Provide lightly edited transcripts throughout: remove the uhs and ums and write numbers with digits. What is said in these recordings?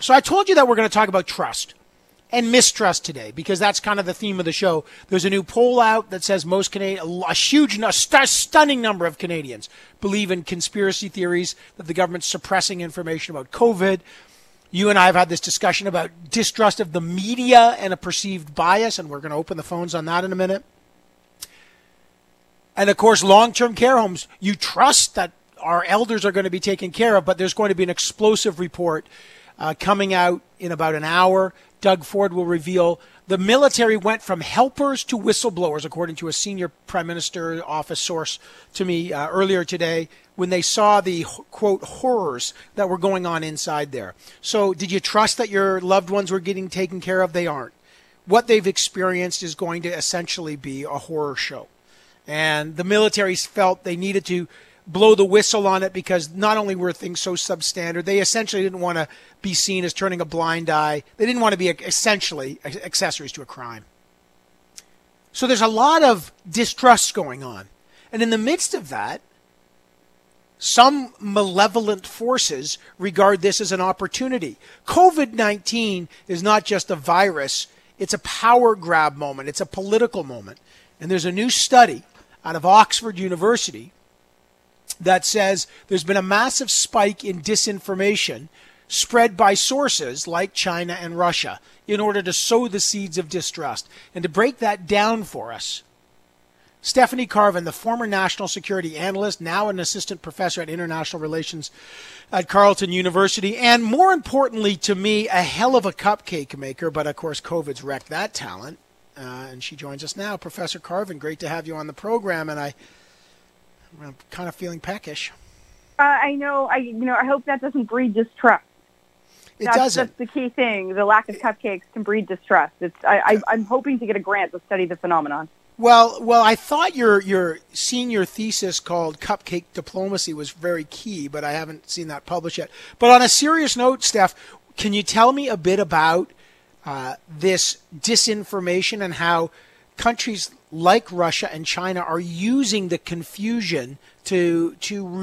So I told you that we're going to talk about trust and mistrust today, because that's kind of the theme of the show. There's a new poll out that says most stunning number of Canadians believe in conspiracy theories, that the government's suppressing information about COVID. You and I have had this discussion about distrust of the media and a perceived bias, and we're going to open the phones on that in a minute. And, of course, long-term care homes, you trust that our elders are going to be taken care of, but there's going to be an explosive report coming out in about an hour. Doug Ford will reveal the military went from helpers to whistleblowers, according to a senior Prime Minister office source to me earlier today, when they saw the, quote, horrors that were going on inside there. So did you trust that your loved ones were getting taken care of? They aren't. What they've experienced is going to essentially be a horror show. And the military felt they needed to blow the whistle on it, because not only were things so substandard, they essentially didn't want to be seen as turning a blind eye. They didn't want to be essentially accessories to a crime. So there's a lot of distrust going on. And in the midst of that, some malevolent forces regard this as an opportunity. COVID-19 is not just a virus. It's a power grab moment. It's a political moment. And there's a new study out of Oxford University that says there's been a massive spike in disinformation spread by sources like China and Russia in order to sow the seeds of distrust. And to break that down for us, Stephanie Carvin, the former national security analyst, now an assistant professor at international relations at Carleton University, and more importantly to me, a hell of a cupcake maker, but of course COVID's wrecked that talent. And she joins us now. Professor Carvin, great to have you on the program, and I'm kind of feeling peckish. I know. I hope that doesn't breed distrust. It doesn't. That's the key thing. The lack of cupcakes can breed distrust. I'm hoping to get a grant to study the phenomenon. Well, I thought your senior thesis called Cupcake Diplomacy was very key, but I haven't seen that published yet. But on a serious note, Steph, can you tell me a bit about this disinformation and how countries like Russia and China are using the confusion to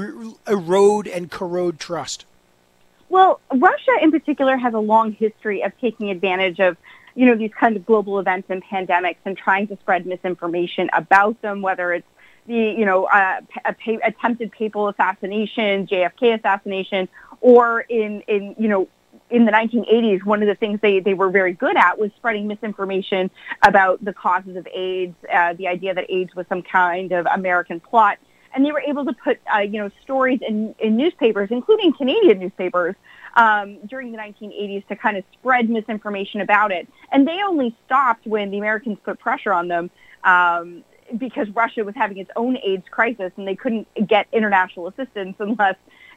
erode and corrode trust? Well, Russia in particular has a long history of taking advantage of, these kind of global events and pandemics and trying to spread misinformation about them, whether it's the, attempted papal assassination, JFK assassination, or in the 1980s, one of the things they were very good at was spreading misinformation about the causes of AIDS, the idea that AIDS was some kind of American plot. And they were able to put, stories in newspapers, including Canadian newspapers, during the 1980s to kind of spread misinformation about it. And they only stopped when the Americans put pressure on them because Russia was having its own AIDS crisis and they couldn't get international assistance unless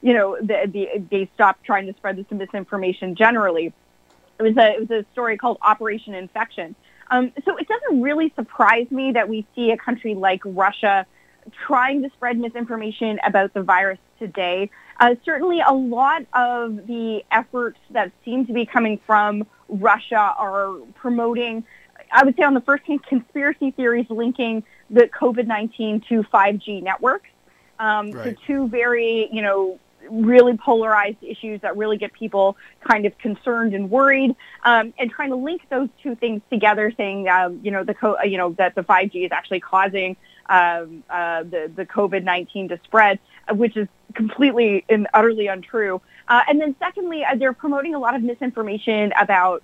they stopped trying to spread this misinformation generally. It was a story called Operation Infection. So it doesn't really surprise me that we see a country like Russia trying to spread misinformation about the virus today. Certainly a lot of the efforts that seem to be coming from Russia are promoting, I would say on the first hand, conspiracy theories linking the COVID-19 to 5G networks. Right. So two very, really polarized issues that really get people kind of concerned and worried, and trying to link those two things together, saying, that the 5G is actually causing the COVID-19 to spread, which is completely and utterly untrue. And then secondly, they're promoting a lot of misinformation about,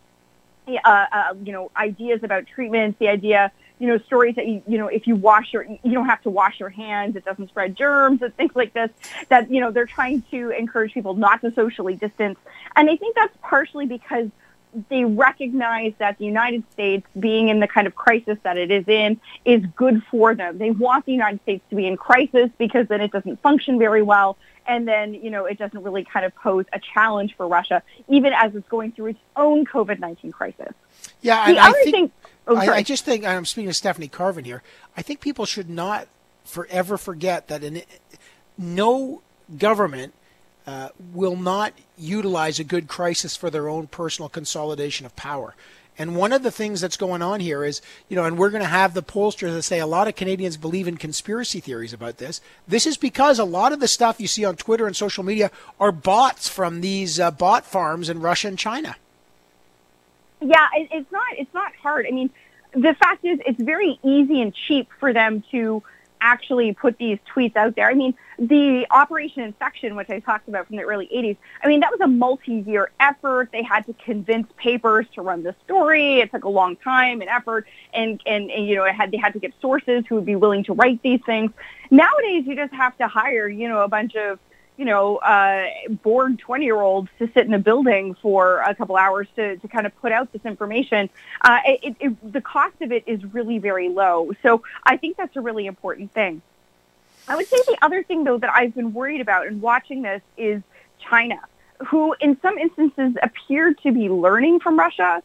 ideas about treatments, the idea, stories that, if you you don't have to wash your hands, it doesn't spread germs and things like this, that, they're trying to encourage people not to socially distance. And I think that's partially because they recognize that the United States, being in the kind of crisis that it is in, is good for them. They want the United States to be in crisis because then it doesn't function very well. And then, it doesn't really kind of pose a challenge for Russia, even as it's going through its own COVID-19 crisis. Yeah, and I just think, I'm speaking to Stephanie Carvin here, I think people should not forever forget that no government will not utilize a good crisis for their own personal consolidation of power. And one of the things that's going on here is, and we're going to have the pollsters that say a lot of Canadians believe in conspiracy theories about this. This is because a lot of the stuff you see on Twitter and social media are bots from these bot farms in Russia and China. Yeah, it's not hard. I mean, the fact is it's very easy and cheap for them to actually put these tweets out there. I mean, the Operation Infection, which I talked about from the early 80s, I mean, that was a multi-year effort. They had to convince papers to run the story. It took a long time and effort, and they had to get sources who would be willing to write these things. Nowadays, you just have to hire, a bunch of bored 20-year-olds to sit in a building for a couple hours to kind of put out this information. The cost of it is really very low. So I think that's a really important thing. I would say the other thing, though, that I've been worried about in watching this is China, who in some instances appear to be learning from Russia.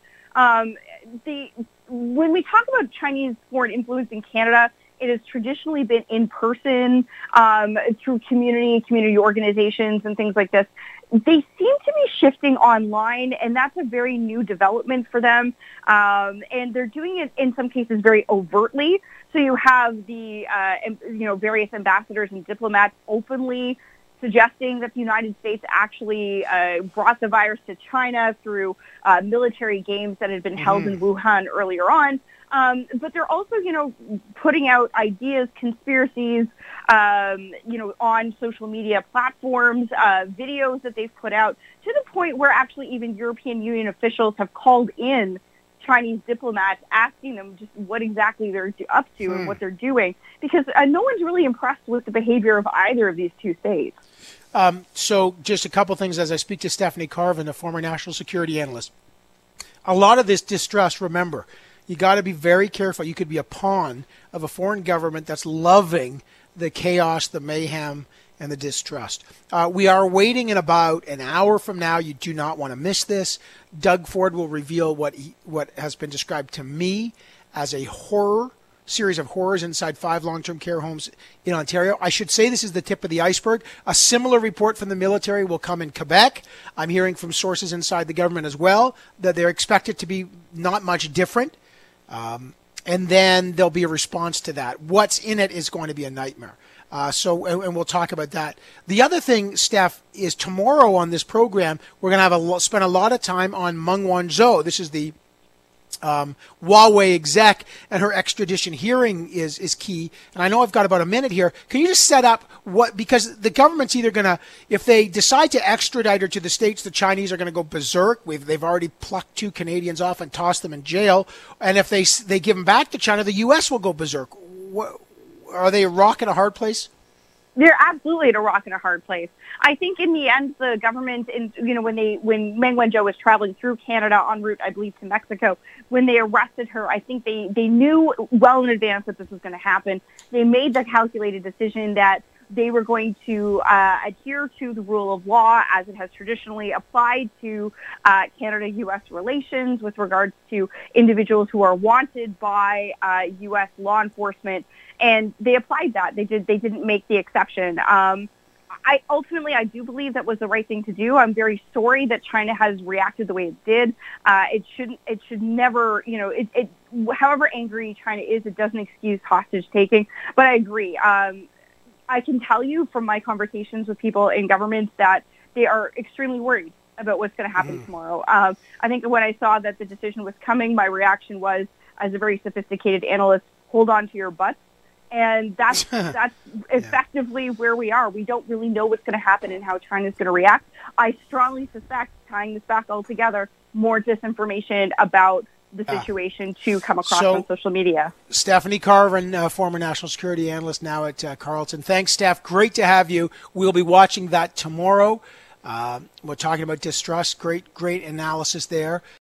When we talk about Chinese foreign influence in Canada, it has traditionally been in person, through community organizations and things like this. They seem to be shifting online, and that's a very new development for them. And they're doing it in some cases very overtly. So you have the, various ambassadors and diplomats openly suggesting that the United States actually brought the virus to China through military games that had been held in Wuhan earlier on. But they're also, putting out ideas, conspiracies, on social media platforms, videos that they've put out to the point where actually even European Union officials have called in Chinese diplomats asking them just what exactly they're up to and what they're doing, because no one's really impressed with the behavior of either of these two states. So just a couple things as I speak to Stephanie Carvin, a former national security analyst. A lot of this distrust, remember, you got to be very careful. You could be a pawn of a foreign government that's loving the chaos, the mayhem, and the distrust. We are waiting in about an hour from now. You do not want to miss this. Doug Ford will reveal what has been described to me as a series of horrors inside 5 long-term care homes in Ontario. I should say this is the tip of the iceberg. A similar report from the military will come in Quebec. I'm hearing from sources inside the government as well that they're expected to be not much different. And then there'll be a response to that. What's in it is going to be a nightmare. And we'll talk about that. The other thing, Steph, is tomorrow on this program, we're going to spend a lot of time on Meng Wanzhou. This is the Huawei exec, and her extradition hearing is key. And I know I've got about a minute here. Can you just set up because the government's either going to, if they decide to extradite her to the States, the Chinese are going to go berserk. They've already plucked 2 Canadians off and tossed them in jail. And if they give them back to China, the U.S. will go berserk. Are they a rock and a hard place? They're absolutely at a rock and a hard place. I think in the end, the government, when Meng Wanzhou was traveling through Canada en route, I believe, to Mexico, when they arrested her, I think they knew well in advance that this was going to happen. They made the calculated decision that they were going to adhere to the rule of law as it has traditionally applied to Canada-U.S. relations with regards to individuals who are wanted by U.S. law enforcement. And they applied that. They didn't make the exception. I do believe that was the right thing to do. I'm very sorry that China has reacted the way it did. It should never, however angry China is, it doesn't excuse hostage taking. But I agree. I can tell you from my conversations with people in government that they are extremely worried about what's going to happen tomorrow. I think when I saw that the decision was coming, my reaction was, as a very sophisticated analyst, hold on to your butts. And that's effectively where we are. We don't really know what's going to happen and how China's going to react. I strongly suspect, tying this back all together, more disinformation about the situation to come across on social media. Stephanie Carvin, former national security analyst, now at Carleton. Thanks, Steph. Great to have you. We'll be watching that tomorrow. We're talking about distrust. Great analysis there.